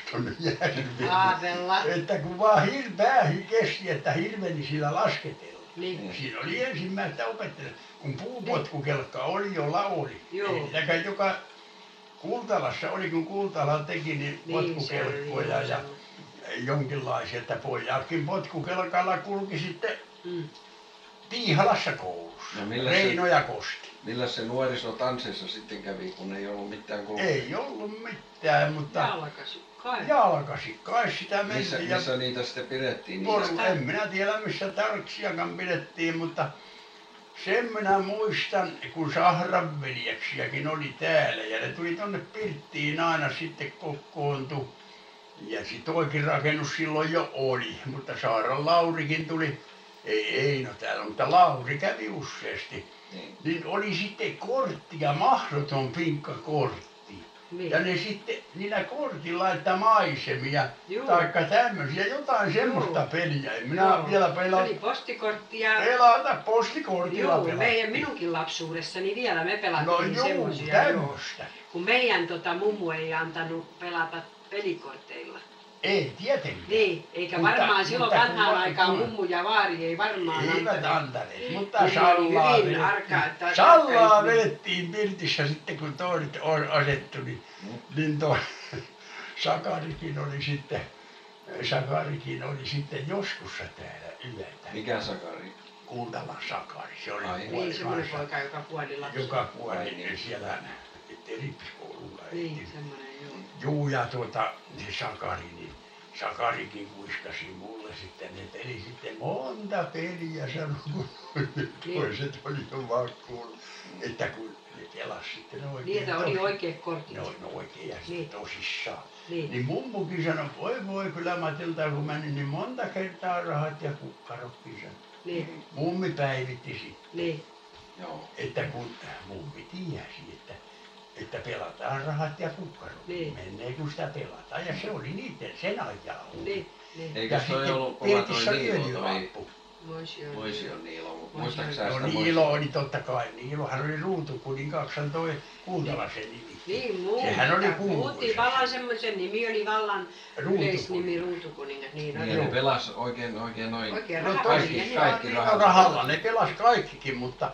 tuonne järveen. Aavella. Että kun vaan päähy kesti, että hirveni sillä lasketella. Niin. Siinä oli ensimmäistä opettelijaa, kun puupotkukelkka oli jo lauli. Joo. Eikä joka Kultalassa oli, kun Kultala teki niin potkukelkkoja ja jonkinlaisia, että pojatkin potkukelkalla kulki sitten Tiihalassa koulussa. No Reino ja Kosti. Millä se nuoriso tansseissa sitten kävi, kun ei ollut mitään kulkua? Ei ollut mitään, mutta Jalkasikkai. jalkasikkai sitä mentiin. Missä niitä sitten pidettiin? En minä tiedä missä tarksiakaan pidettiin, mutta sen minä muistan, kun Sahran veljeksiäkin oli täällä ja ne tuli tonne pirttiin aina sitten kokoontui. Ja toikin rakennus silloin jo oli, mutta Saaran Laurikin tuli, ei Eino täällä, mutta Lauri kävi useasti. Niin oli sitten korttia, mahdoton pinkkakortti. Niin. Ja ne sitten niillä kortilla laittaa maisemia, taikka tämmöisiä, jotain semmoista peliä. En minä vielä Eli postikorttia. pelata postikortilla Joo, pelata. minunkin lapsuudessani vielä me pelattiin No semmoisia. tämmöistä. Kun meidän mummu ei antanut pelata pelikorteilla. Ei tietenkään. Niin, eikä Mutta- varmaan silloin mutta vanhaan kun- aikaan kun- mummu ja vaari ei varmaan Eivät antaneet, mutta Niin, sallaa hyvin vedettiin. arkaa, Sallaa vedettiin pirtissä sitten kun toiset asettui, niin toi Sakarikin oli sitten joskus täällä yötä. Mikä Sakari? Kultalan Sakari, se oli Ai. Niin, semmoinen poika, joka kuoli lapsena. joka kuoli siellä rippikoulun Niin, semmoinen joo. Juu, ja se Sakari, niin Sakarikin kuiskasi mulle sitten, ne peli sitten monta peliä, sanoi, kun toiset oli jo vaan kuullut, että kun ne pelas sitten oikein. Niitä oli oikeat kortit. No oikein ja Niin. sitten tosissaan. Niin. Niin mummukin sanoi, voi kyllä Matilta, kun meni niin monta kertaa rahat ja kukkarotkin sanoi. Niin, Mummi päivitti sitten, niin, Joo. että kun mummi tiesi, että pelataan rahat ja kukkarot, Niin. menee kun sitä pelataan. Ja se oli niiden sen ajan. niin, niin. Eikö toi ollut kova pirtissä toi Niilo, toi öljylappu. Moision Niilo? Moision Muistatko sä No sitä Niilo oli totta kai, Niilohan oli ruutukuninkaaksen toi Kultalasen nimi. Niin, Sehän oli muuttiin kuuluisa. vallan semmoisen nimi oli vallan Ruutukuningas. yleisnimi Ruutukuningas. Niin, Niin, oli. ne pelas oikein noin. Oikein No rahapeliä. kaikki- niin. kaikki niin, rahat. rahalla ne pelas kaikkikin, mutta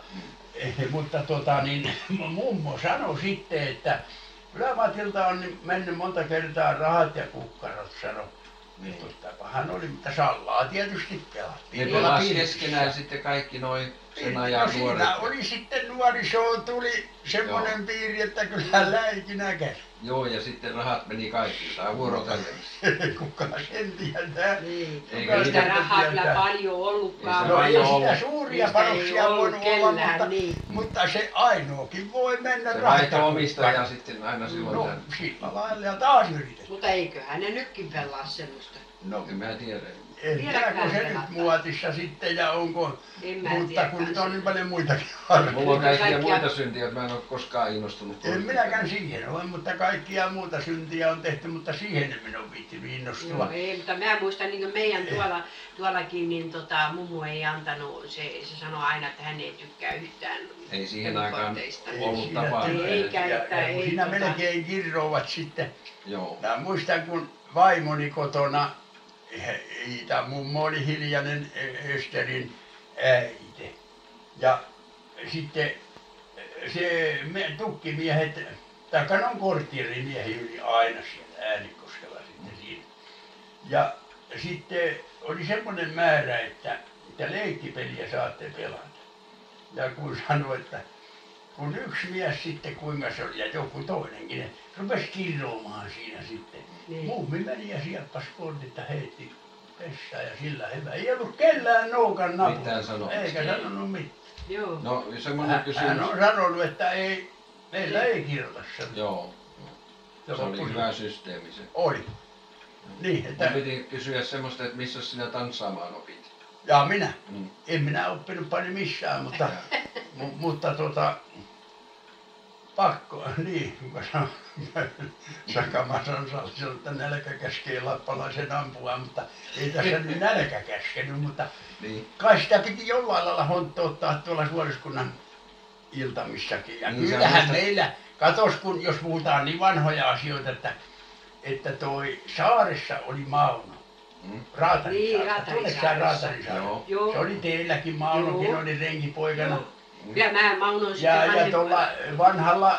niin, mummo sanoi sitten, että kyllä Matilta on mennyt monta kertaa rahat ja kukkarot, sanoi. Niin. Tottapahan oli, mutta sallaa tietysti pelattiin. Ne tuolla pelas pirtissä. keskenään sitten kaikki noin sen No ajan siinä nuoret. oli sitten nuorisoon tuli semmoinen piiri, että kyllä läikinä käy. Joo, ja sitten rahat meni kaikki, tai vuorotellen. Kuka sen tietää? Niin. Eikä Ei niitä sitä rahaa kyllä tietää. paljon ollutkaan. Ei No ei paljon sitä ollut. suuria Niistä ei panoksia ollut voinut olla, kellään, mutta, niin. mutta se ainoakin voi mennä Se rahat vaihtoi ja omistajaa kukkarat. sitten aina silloin. No tällöin. sillä lailla ja taas yritetään. Mutta eiköhän ne nytkin pelaa semmoista. No En mä tiedä. en tiedä, kun Vieläkään se nyt pelataan. muotissa sitten ja onko, En mä mutta tiedä kun nyt on kanssa. niin paljon muitakin Mulla on harjoja. kaikkia Kaikkia- muita syntiä, että mä en ole koskaan innostunut. En minäkään siihen ole, mutta kaikkia muuta syntiä on tehty, mutta siihen en minä ole viittinyt innostua. Joo, ei, mutta mä muistan niin meidän tuollakin, niin mummu ei antanut, se sanoi aina, että hän ei tykkää yhtään Ei siihen aikaan pelikorteista. ollut siinä tapaa. tykkää. Eikä, Ja että kun ei siinä tota- melkein kirrouvat sitten. Joo. Mä muistan, kun vaimoni kotona, Iita mummo oli hiljainen Österin äiti. Ja sitten tukkimiehet, taikka ne on kortteerimiehiä yli aina siellä Äänekoskella sitten siinä. Ja sitten oli semmoinen määrä, että leikkipeliä saatte pelata. Ja kun sanoi, että kun yksi mies sitten, kuinka se oli, ja joku toinenkin, ne rupesi kirroamaan siinä sitten. Niin. Mummi meni ja sieppasi kortit ja heitti pessään ja sillä hyvä. Ei ollut kellään noukan napulla. Mitään sanomista. Eikä sanonut mitään. Joo. No semmoinen Hän kysymys. on sanonut, että ei, meillä ei kirjoita sen. Joo. Se oli hyvä systeemi se. Oli. Niin, Mun että, piti kysyä semmoista, että missä sinä tanssaamaan opit? ja minä. Mm. En minä oppinut paljon missään, mutta pakko, niin, kun sanon, Sakamasan sanoi, että nälkä käskee lappalaisen ampua, mutta ei tässä nyt nälkä käskenyt, mutta Niin. kai sitä piti jollain lailla honttouttaa tuolla suoriskunnan iltamissakin. Ja Niin, sä kyllähän muistat- meillä, katos kun jos puhutaan niin vanhoja asioita, että toi saaressa oli Mauno. Mm. Raatarisaaressa. Niin, Tunnet sä Raatarisaaressa. Raatarisaaren? Joo. Se oli teilläkin, Maunokin Joo. oli renkipoikana. Ja mä Mauno on sitten Ja vanhempi. tuolla vanhalla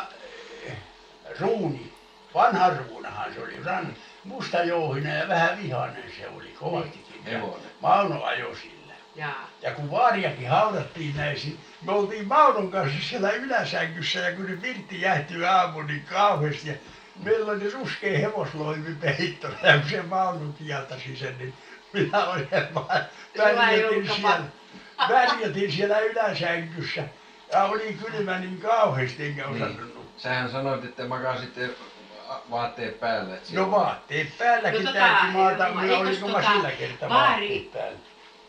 vanha Ruunahan se oli, mustajouhinen ja vähän vihainen se oli kovastikin. Ja Hevonen. Mauno ajoi sillä. Jaa. Ja kun vaariakin haudattiin näisin, me oltiin Maunon kanssa siellä yläsängyssä ja kun ne pirtti jähtyi aamuun niin kauheasti. Ja meillä oli ruskea hevosloivi peittona ja kun se Mauno kieltasi sen, niin minä olin vaan värjätin siellä yläsängyssä. Ja oli kylmä niin kauheasti enkä osannut nukkua. Sähän sanoit, että makasitte vaatteet päällä. Että No vaatteet päälläkin No täytyy maata, eikös minä olinko mä sillä kertaa vaari- vaatteet päällä.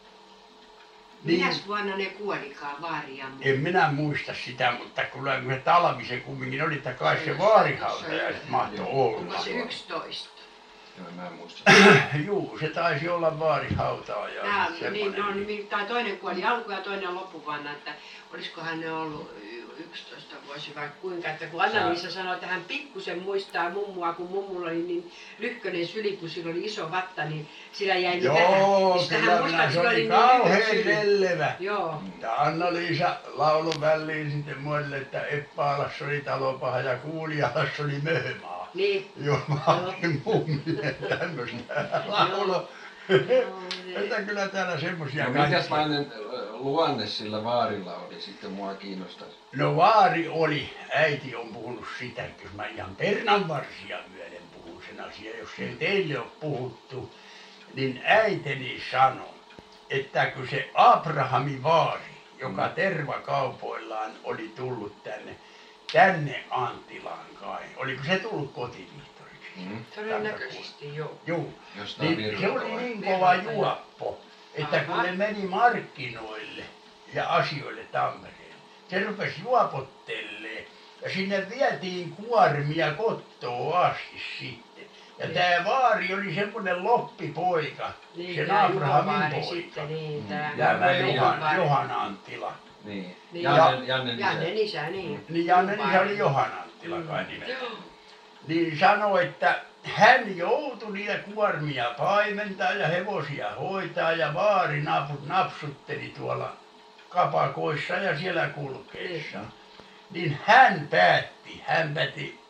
Niin. Minäs vuonna ne kuolikaan vaari ja muu? En minä muista sitä, mutta kyllä se talvisen kumminkin oli, että kai se vaarihauta mahtoi olla. Onko se 11? Joo, mä en muista. Juu, se taisi olla vaarihautaa ja Jaa, niin, semmoinen. no nimittäin toinen kuoli alku ja toinen loppuvuonna, että olisikohan ne ollut 11 vuosi vai kuinka, että kun Anna-Liisa sanoi, että hän pikkusen muistaa mummua, kun mummulla oli niin lyhkönen syli, kun sillä oli iso vatta, niin sillä jäi niin vähän. Joo, Niin sitten kyllä hän muistaa, minä, että se sillä oli niin lyhyt kauhean syli. lellevä. Joo, Ja Anna-Liisa laulun väliin sitten muille, että Eppaalassa oli talopaha ja Kuulialassa oli möhmaa. niin. Joo, mä olin mummille tämmöistä laulua. Että kyllä täällä semmosia No minkälainen luonne sillä vaarilla oli sitten mua kiinnostaa. No vaari oli, äiti on puhunut sitä, että jos mä ihan pernanvarsia myöden puhun sen asian, jos ei teille ole puhuttu, niin äiteni sanoi, että kun se Abrahamin vaari, joka tervakaupoillaan oli tullut tänne Anttilaan kai, oliko se tullut kotivihtoriksi? Mm. Todennäköisesti joo. Joo, Jostain niin se oli Virralla niin vai? kova juoppo, että kun Aha. ne meni markkinoille ja asioille Tampereelle, se rupesi juopottelee ja sinne vietiin kuormia kotoa asti sitten. Ja Niin. tämä vaari oli semmoinen loppipoika, Niin, sen tää Abrahamin Juho-vaari poika. sitten, niin, tää Ja mä Juho-vaari. Johan Anttila. Niin. Niin. Jannen Janne isä. isä, niin. Niin Janne isä Juho-vaari. oli Johan Anttila kai nimeltä. Joo. Niin sanoi, että hän joutui niitä kuormia paimentaa ja hevosia hoitaa ja vaarinaput napsutteli tuolla kapakoissa ja siellä kulkeessa. Niin hän päätti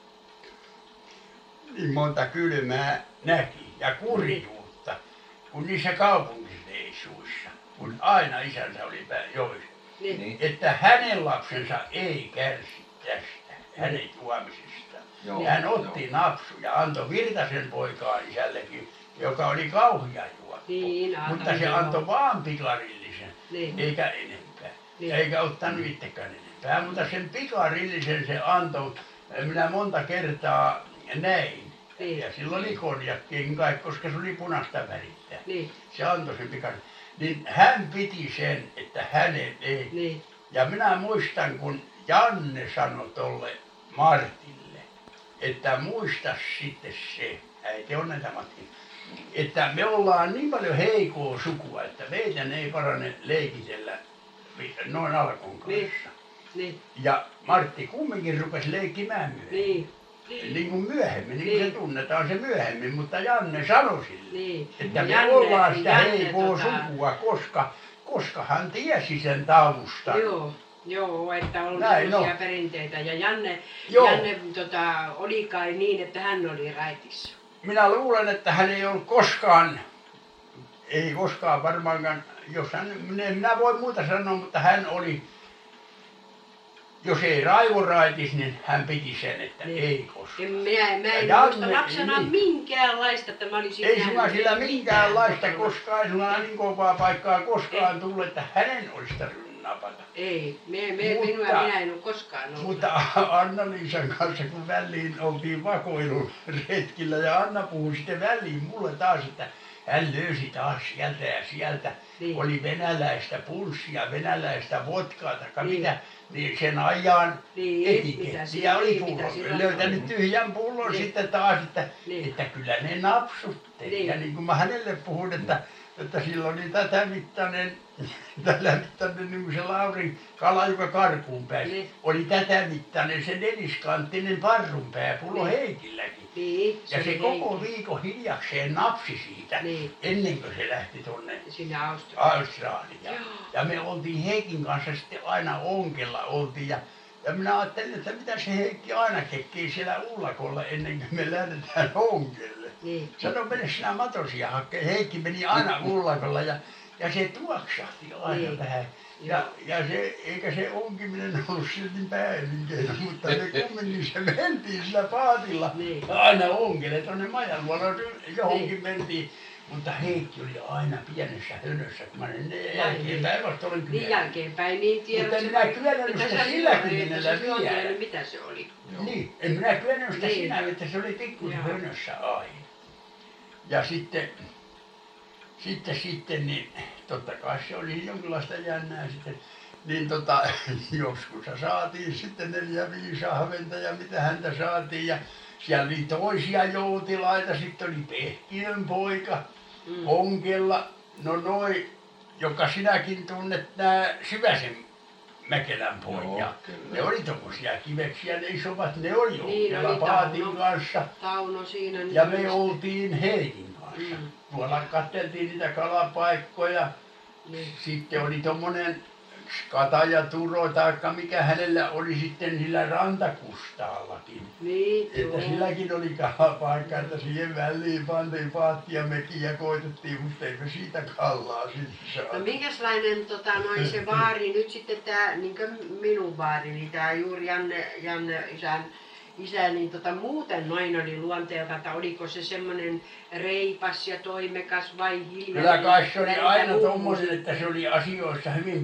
niin monta kylmää näki ja kurjuutta, kun niissä kaupunkireissuissa, kun aina isänsä oli joissa, Niin. Niin. että hänen lapsensa ei kärsi tästä, hänen juomisestaan. Joo. Ja hän otti napsu ja antoi Virtasen poikaan isällekin, joka oli kauhea juoppo. Niin, Mutta se joo. antoi vaan pikarillisen, Niin. eikä enempää. Niin. Eikä ottanut itsekään enempää, mutta sen pikarillisen se antoi, minä monta kertaa näin. Niin. Ja silloin oli konjakkiin kai, koska se oli punaista värittää. Niin, Se antoi sen pikarillisen. Niin hän piti sen, että hänen ei. niin. Ja minä muistan, kun Janne sanoi tolle Martille, että muista sitten se, äiti onneta Matti, että me ollaan niin paljon heikoa sukua, että meidän ei parane leikitellä noin alkon Niin. kanssa. Niin, Ja Martti kumminkin rupesi leikkimään myöhemmin. niin, Niin kuin myöhemmin, niin kuin Niin. se tunnetaan se myöhemmin, mutta Janne sanoi sille, niin. että me Janne- ollaan sitä Janne heikoa sukua, koska hän tiesi sen taustan. Joo, että on Näin semmoisia on. perinteitä. Ja Janne Joo. oli kai niin, että hän oli raitissa. Minä luulen, että hän ei ollut koskaan, ei koskaan varmaankaan, jos hän, en minä voi muuta sanoa, mutta hän oli, jos ei raivoraitis, niin hän piti sen, että Niin. ei koskaan. Mä en Janne- muista lapsena niin. minkäänlaista, että mä olisin Ei nähnyt sulla sillä minkäänlaista, mitään. koska ei sulla niin kovaa paikkaa koskaan tullut, että hänen olisi tarvinnut napata. Ei, Mutta- minä en ole koskaan ollut. Mutta Anna-Liisan kanssa, kun väliin oltiin vakoilun retkillä ja Anna puhui sitten väliin mulle taas, että hän löysi taas sieltä ja sieltä. Niin. Oli venäläistä punssia, venäläistä vodkaa tai Niin. mitä, niin sen ajan Niin, mitä etikettiä siinä- oli niin, pullo. mitä siinä Löytänyt oli. tyhjän pullon Niin. sitten taas, Niin. että kyllä ne napsutteli. Niin. Ja niin kuin mä hänelle puhun, että silloin oli tällä mittainen niin kuin se Laurin kala, joka karkuun pääsi. Niin. Oli tätä mittainen se neliskanttinen parrunpää pullo Niin. Heikilläkin. Niin, Ja se oli koko Heikki. viikon hiljakseen napsi siitä, Niin. ennen kuin se lähti tuonne Sinne Australiaan. Australiaan. Joo. Ja me oltiin Heikin kanssa sitten aina onkella oltiin. Ja minä ajattelin, että mitä se Heikki aina kekkii siellä ullakolla ennen kuin me lähdetään onkelle. Niin. Sano, mene sinä matosia hakkeen. Heikki meni aina ullakolla ja se tuoksahti aina Niin. vähän. Ja se, eikä se onkiminen ollut silti päällinkeino, mutta me kumminkin se mentiin sillä paatilla Niin. aina onkelle tuonne majan luona johonkin Niin. mentiin. Mutta Heikki oli aina pienessä hönössä, kun mä ne Vai jälkeenpäin vasta olen Niin kyllä. jälkeenpäin, niin tiedät. Mutta en minä kyennyt sitä silläkin nimellä vielä. Mitä se oli? Niin, en minä kyennyt sitä Niin. sinä, että se oli pikkuisen Joo. hönössä aina. Ja sitten niin totta kai se oli jonkinlaista jännää sitten. Niin joskus saatiin sitten 4-5 ahventa ja mitä häntä saatiin ja siellä oli toisia joutilaita, sitten oli Pehkinön poika, onkella, no noi, joka sinäkin tunnet, nää Syväsen Mäkelän poikia. Joo, kyllä. Ne oli tommosia kiveksiä, ne isommat, ne oli Niin, onkella oli paatin Tauno. kanssa. Tauno siinä. Ja me oltiin Heikin kanssa. Mm. Tuolla katseltiin niitä kalapaikkoja. Niin. Sitten oli tommonen Kataja Turo taikka mikä hänellä oli sitten sillä Rantakustaallakin. Niin, Että joo. silläkin oli kalapaikka, että siihen väliin pantiin paattia mekin ja koitettiin, mutta eipä siitä kalaa sitten No saatu. minkäslainen se vaari nyt sitten tää, niinkö minun vaari, niin tää juuri Janne isä, niin muuten noin oli luonteelta, että oliko se semmoinen reipas ja toimekas vai hiljainen? Kyllä kai se oli Välillä aina mummu tommonen, että se oli asioissa hyvin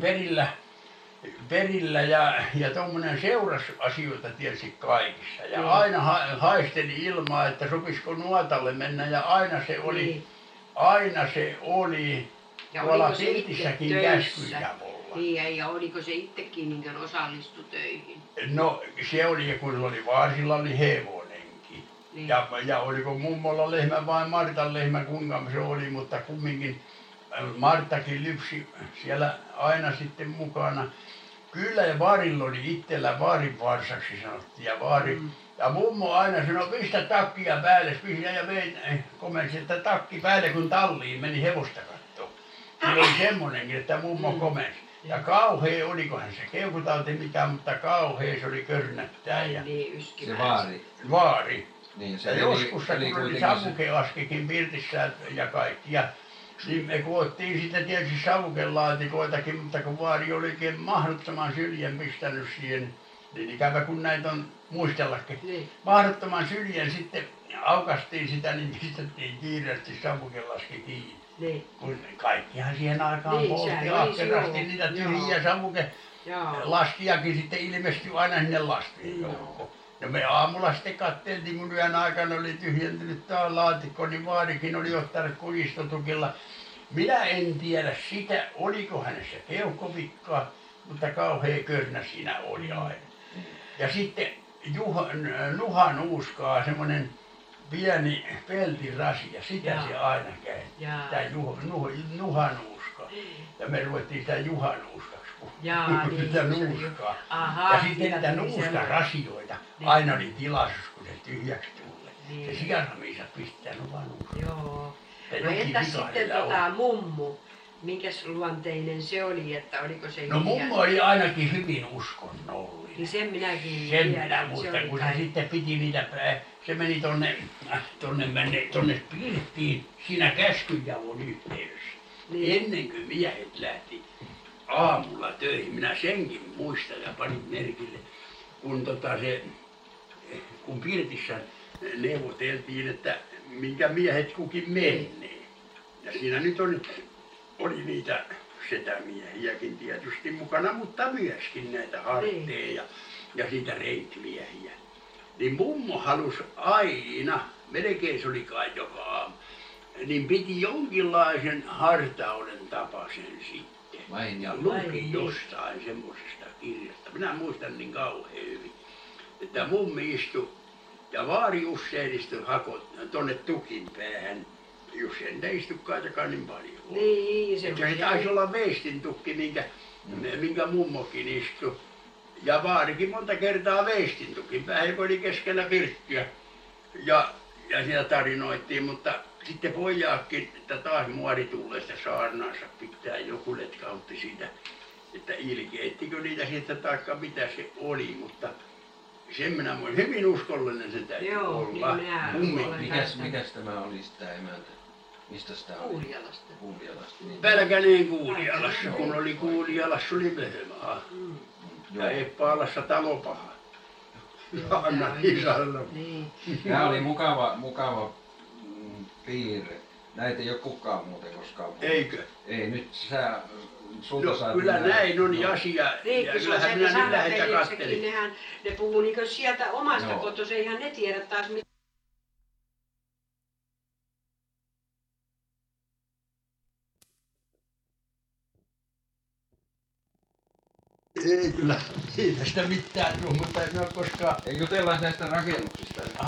perillä ja tommonen seurasi asioita tietysti kaikissa. Ja Niin. aina haisteli ilmaa, että sopisiko nuotalle mennä ja Niin. aina se oli Ja tuolla oliko se itse pirtissäkin töissä? käskyjavolla. Niin, ja oliko se itsekin niin osallistu töihin? No se oli, kun oli varsilla oli hevonenkin. Niin. Ja oliko mummolla lehmä vai Martan lehmä, kuinka se oli, mutta kumminkin Marttakin lypsi siellä aina sitten mukana. Kyllä ja vaarilla oli itsellä vaarin varsaksi sanottiin ja vaari. Ja mummo aina sanoi, pistä takkia päälle, pistä ja vein, komensi, että takki päälle kun talliin meni hevosta katsoa. Se oli semmonenkin, että mummo komensi. Ja kauhea, olikohan se keukutauti mikä, mutta kauhea se oli körnättää ja Niin, yskimään. Se vaari. vaari. Niin, se Ja eli- joskus eli kun oli kuitenkin savukeaskikin pirtissä ja kaikki. Ja niin me koottiin sitten tietysti savukelaatikoitakin, mutta kun vaari oli oikein mahdottoman syljen pistänyt siihen, niin ikävä kun näitä on muistellakin. Niin. Mahdottoman syljen sitten aukastiin sitä, niin pistettiin kiireesti savukellaski kiinni. Niin. Kun kaikkihan siihen aikaan Niin, poltti sehän oli ahkerasti joo, niitä joo. tyhjiä Joo. lastiakin sitten ilmestyi aina sinne lastien joukkoon. No me aamulla sitten katseltiin, kun yön aikana oli tyhjentynyt tämä laatikko, niin vaarikin oli ottanut kujistotukilla. Minä en tiedä sitä, oliko hänessä keuhkovikkaa, mutta kauhea körnä siinä oli aina. Ja sitten nuhanuuskaa, semmoinen pieni peltirasia, sitä Jaa. se aina käytti. Jaa. Tämä nuhanuuskaa. Ja me ruvettiin sitä juhanuuskaksi Jaa, puhumaan, niin, sitä se oli nuuskaa. Ahaa, Ja sitten siinä niitä tuli semmoinen. nuuskarasioita Niin. aina oli tilaisuus, kun se tyhjäksi tulee. Niin. Se sianramiinsa pistää nuhanuuskaa. Joo. Ja No jokin entäs vika sitten hänellä on. mummu? Minkäs luonteinen se oli, että oliko se No hiljainen? mummo oli ainakin hyvin uskonnollinen. Niin sen minäkin Sen tiedän, minä se muistan, oli kun se kai- sitten piti niitä, se meni tonne pirttiin siinä käskyjavon yhteydessä. Niin. Ennen kuin miehet lähti aamulla töihin, minä senkin muistan ja panin merkille, kun kun pirtissä neuvoteltiin, että minkä miehet kukin menee. Ja siinä nyt oli niitä setämiehiäkin tietysti mukana, mutta myöskin näitä hartteja ja siitä reitmiehiä. Niin mummo halusi aina, melkein se oli kai joka aamu, niin piti jonkinlaisen hartauden tapaisen sitten. Vai Ja niin? luki jostain semmoisesta kirjasta. Minä muistan niin kauhean hyvin, että mummi istui ja vaari usein istui tuonne tukin päähän. Jussi ei istukaan niin paljon. Niin, Se taisi olla veistintukki, minkä mummokin istui. Ja vaarikin monta kertaa veistintukin päähän, joka oli keskellä pirttiä. Ja siinä tarinoittiin, mutta sitten pojatkin, että taas muori tulleesta saarnaansa pitää joku letkautti siitä, että ilkeittikö niitä sitten taikka mitä se oli, mutta sen minä muistan, hyvin uskollinen se täytyy Joo, olla. niin minä Mummi. olen. Mikäs tämä oli sitä emäntä? Mistä sitä oli? Kuulialasta. Kuulialasta. Niin. Pälkäneen Kuulialassa, kun oli Kuulialassa oli Vehmaa. Ja Eppaalassa Talopaha. Ja Anna isällä. Niin. Tämä oli mukava piirre. Näitä ei ole kukaan muuten koskaan puhunut. Eikö? Ei, nyt sulta No, saatiin kyllä nähdä. näin on Joo. asia. Niin, Ja kun se on kyllähän se, minä että nyt lähdin ja saarnaveljeksetkin, kattelin. ne puhuu niin sieltä omasta Joo. kotoa, eihän ne tiedä taas mitä. Ei kyllä, ei tästä mitään tule, mutta en ole koskaan Ei jutellaan näistä rakennuksista.